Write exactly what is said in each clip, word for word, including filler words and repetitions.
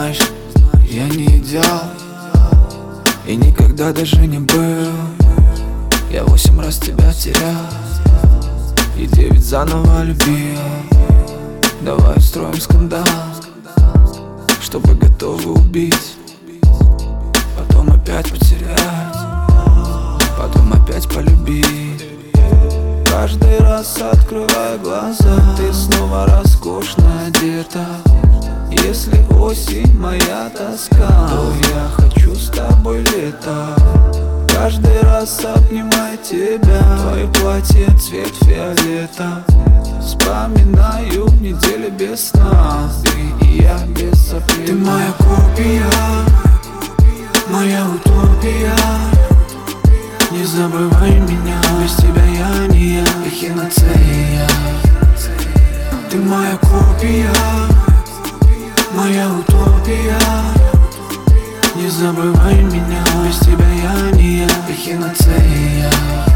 знаешь, я не идеал и никогда даже не был. Я восемь раз тебя терял и девять заново любил. Давай устроим скандал, чтобы готовы убить, потом опять потерять, потом опять полюбить. Каждый раз открывая глаза, ты снова роскошно одета. Если осень моя тоска, то я хочу с тобой лето. Каждый раз обнимая тебя, твое платье цвет фиолета. Вспоминаю недели без сна, ты и я без соплей. Ты моя копия, моя утопия. Не забывай меня, без тебя я не я, эхинацея. Ты моя копия, моя утопия. Не забывай меня, без тебя я не я, эхинацея.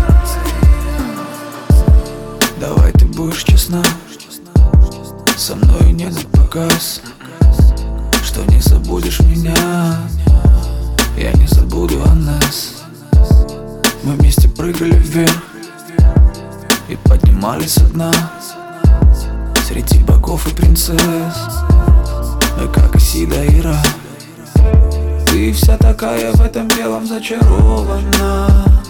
Давай ты будешь честна, со мной не на показ, что не забудешь меня, я не забуду о нас. Мы вместе прыгали вверх и поднимались со дна, среди богов и принцесс мы как Исида и Ра. Ты вся такая в этом белом зачарована,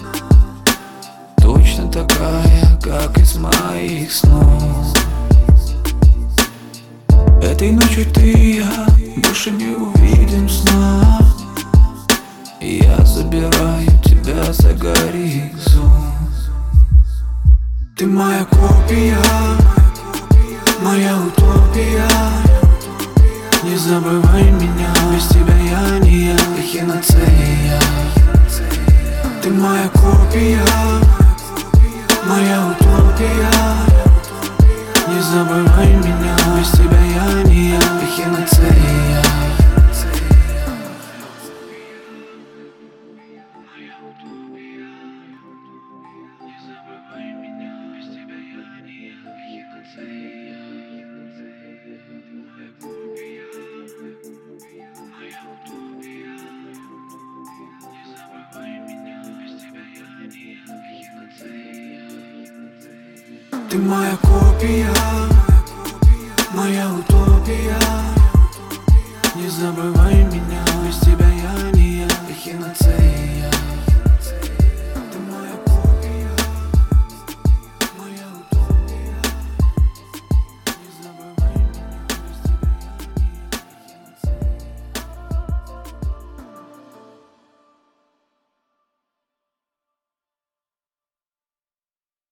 точно такая, как из моих снов. Этой ночью ты и я больше не увидим сна. И я забираю тебя за горизонт. Ты моя копия, моя утопия. Не забывай меня, без тебя я не я, эхинацея. Ты моя копия, моя утопия. Не забывай меня, без тебя я не я, эхинацея. Ты моя копия, моя утопия. Не забывай меня.